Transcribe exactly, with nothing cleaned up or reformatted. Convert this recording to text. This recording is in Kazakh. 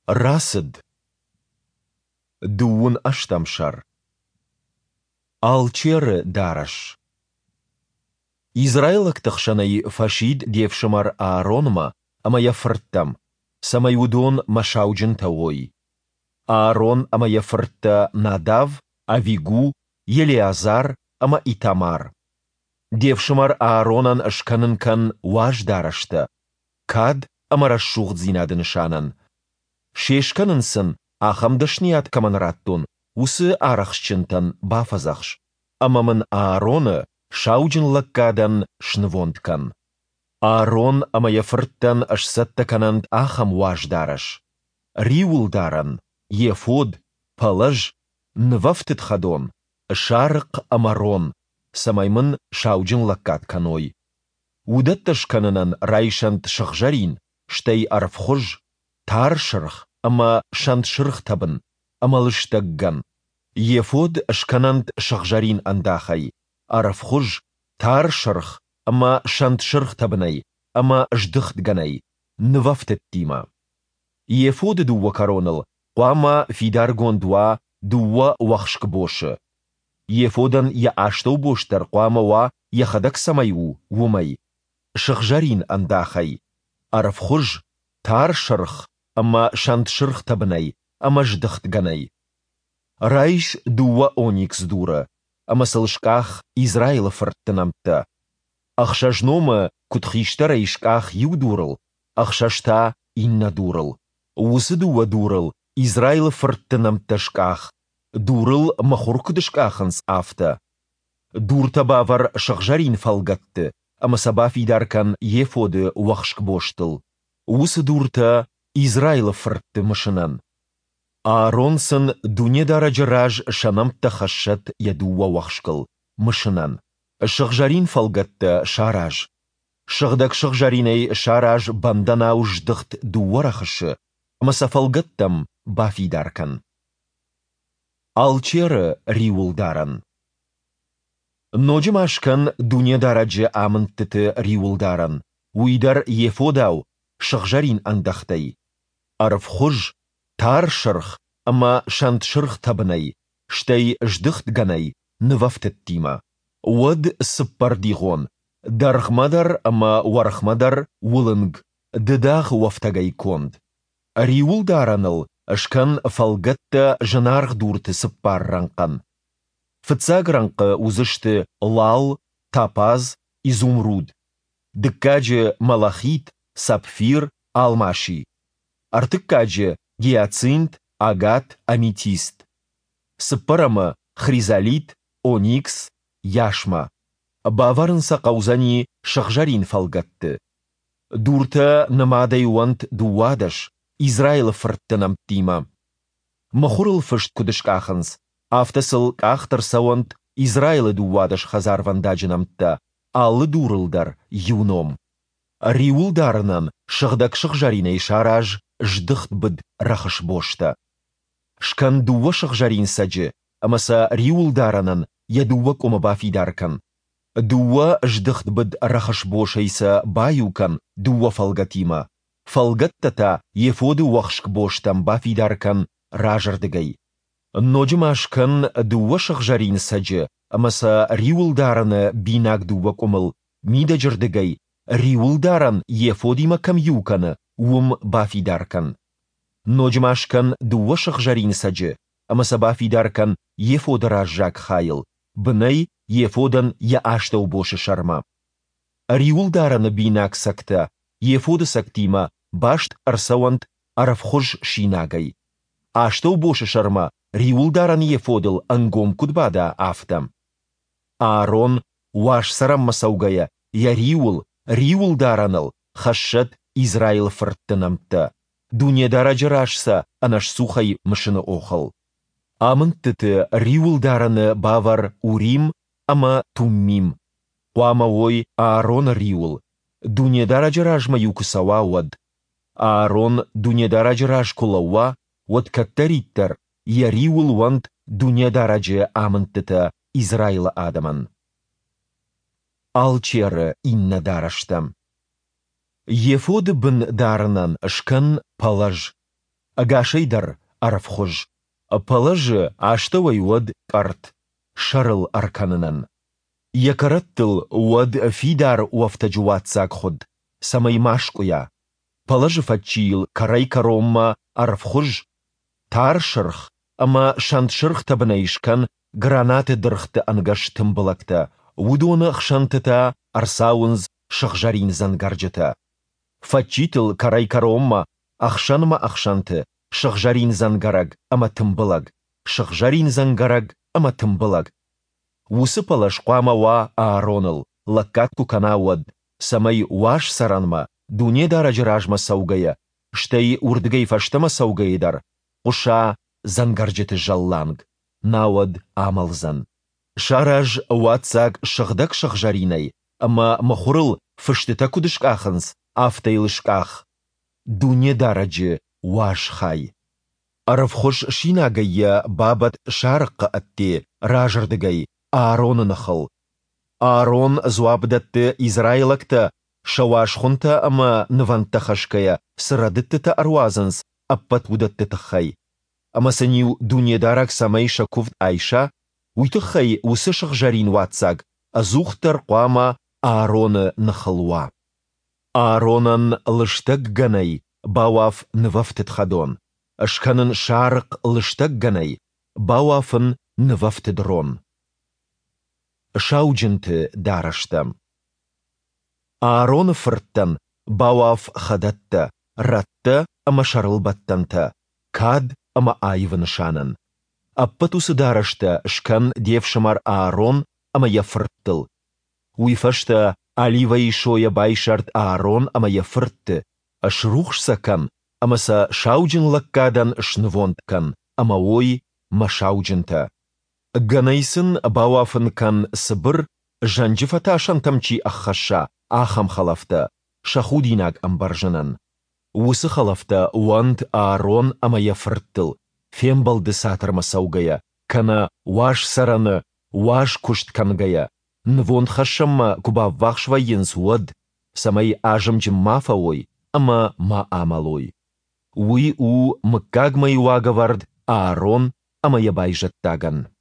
Расыд. Дуун аштамшар. Алчеры дараш. Израилак тахшанай фашид девшамар Ааронма, амая фрттам, самайудон машауджин тауой. Аарон амая фртта Надав, Авигу, Елеазар, ама Итамар. Девшамар Ааронан ашканынкан важ дарашта. Кад амарашуғд зинадыншанан. Шешканынсын ахамдашният каманраттун, усы арахшчынтан бафазахш. Амамын Аароны шауджин лаккадан шнвонткан. Аарон амая фрттан ашсаттакананд ахам важ дараш. Риулдаран, ефод, палаж, нвафтытхадон, шарық амарон, самаймын шауджин лаккат каной. Удатташканынан райшант шахжарин, штей арфхож, тар шырх, ама шант шырх табын, амалыштагган. Ефод шканант шахжарин андахай, арфхож, тар шырх, ама шант шырх табынай, ама ждыхтганай, нвафтеттима. Ефод дуwa коронал, қуама фидаргон дуа дуwa вахшк бошы. Ефодан я аштау боштар қуама ва яхадак самайу, вумай. Шахжарин андахай, арфхож, тар шырх, ама шант шырх табынай, ама ждыхтганай. Райш дуwa оникс дура, ама сылшках Израила фрттынамтта. Ахшажнома кутхишта райшках юдурал, ахшашта инна дурал. Усы дуwa дурал, Израила фрттынамтташках, дурал махуркудышкаханс афта. Дурта бавар шахжарин фалгатты, ама сабаф идаркан ефоды вахшк боштыл. Усы дурта Израила фртты машинан. Ааронсын дуне дараджараж шанамтта хашат ядуwa вахшкал, машинан. Шахжарин фалгатты шараж. Шахдак шахжариней шараж бандана уждыхт дуарахашы, ама сафалгаттам баф идаркан. Алчеры риулдаран. Ноджимашкан дуне дараджы амынттыты риулдаран. Уидар ефодау шахжарин андахтай. Арфхож, тар шырх, ама шант шырх табынай, штей ждыхтганай, нвафтеттима. Уад сыппардиғон, дархмадар ама вархмадар улынг, дыдах вафтагай конд. Риулдараныл, ашкан фалгатта жанарх дурты сыппарранкан. Фыцагранқы узышты лал, тапаз, изумруд. Дыккаджы малахит, сапфир, алмаши. Артыккаджы гиацинт, агат, аметист. Сыппарама хризалит, оникс, яшма. Баварынса қаузани шахжарин фалгатты. Дурта намадай уант дуадаш, Израила фрттынам тима. Махурыл фышт кудышкаханс, автасыл кахтар сауант Израила дуадаш хазар вандаджинамтта, аллы дурылдар юном. Риулдарынан шахдак шахжариней шараж ждыхт быд рахыш бошта. Шкан дуwa шахжарин саджы, амаса риулдаранан ядуwa кома фидаркан. Дуwa ждыхт быд рахыш бошайса баюкан дуwa фалгатима. Фалгаттата ефоды вахшк боштам бафидаркан ражардыгай. Ноджимашкан дуwa шахжарин саджы, амаса риулдараны бинак дуwa комыл мидажырдыгай. Риулдаран ефодима камюканы ум бафидаркан. Ноджимашкан дуwa шахжарин саджы, амаса бафидаркан ефоды ражжак хайыл. Бынай ефодан я аштау бошы шарма. Риулдараны бинак сакта, ефоды сактима башт арсауант арафхож шинагай. Аштау бошы шарма риулдаран ефодыл ангом кудбада афтам. Аарон ваш сарам масаугая, я риул, риулдараныл, хашшат Израил фрттынамтта. Дуне дараджырашса анаш сухай мышыны охал. Амынттыты риулдараны бавар урим, ама туммим. Қуама ой Аарон риул. Дуне дараджыражма юкысава уад. Аарон дуне дараджыраж кулауа, уад каттариттар, я риул вант дуне дараджы амынттыты Израила адаман. Алчеры инна дараштам. Ефоды бін дарынан шкан палаж. أقاشيدر أرفخج أبلج عشتوي ود كارت شرل أركاننن يكرتل ود فيدار وفتجوات ساق خد سمي ماشكويا بلج فتشيل كراي كروما أرفخج تار شرخ أما شانت شرخ تبنيش كان гранаты дырхты ангаш тымбылакта, удуны хшантыта арсаунз шахжарин зангарджыта. Фачитыл карай каромма, ахшанма ахшанты, шахжарин зангараг, ама тымбылаг, шахжарин зангараг, ама тымбылаг. Усыпала шқуама ва аароныл, лаккатку канауад, самай ваш саранма, дуне дараджыражма саугая, штей урдгай фаштама саугайдар, уша зангарджыты жалланг. ناود عملزن شارج واتساق شغدك شغجاريني أما مخورل فشتتا كدشك آخنس آفتيلشك آخ دوني دارج واش خاي أرف خوش شينا جايا بابت شارق أتي راجر دقاي آرون نخل آرون زوابدت إزرايلكتا شواش خنتا أما نفانتخشكيا سردت أروازنس أبت ودت تخي أما سنيو دوني دارك سميشا كوفت عيشا ويتخي وسشخ جارين واتساق أزوختر قواما آرون نخلوا آرونن لشتق جني باواف نوفتت خدون أشكنن شارق لشتق جني باوافن نوفتت درون شاوجنت دارشتم آرون فرتن باواف خدت رت أما شرل بطنت كاد أما آيفن شانن أبتو سدارشتا شكن ديفشمار آرون أما يفرتل ويفشتا أليوي شوية بايشارت آرون أما يفرت أشروخش سكن أما سا شاوجن لكادن شنفونت كان أما وي ما شاوجنتا غنيسن باوافن كان سبر جنجفتا شنتمشي أخشا آخم خلفتا شخوديناك أمبرجنن وسه خلفتا وانت آرون أما يفرتل فيم بالدساتر مساوغيا كان واش سرن واش كشت كانغيا نفون خشم كوبا واخشوا ينس ود سمي آجم جمافاوي أما ما آمالوي وي او مكاغمي واغوارد آرون أما يبايجت تاغن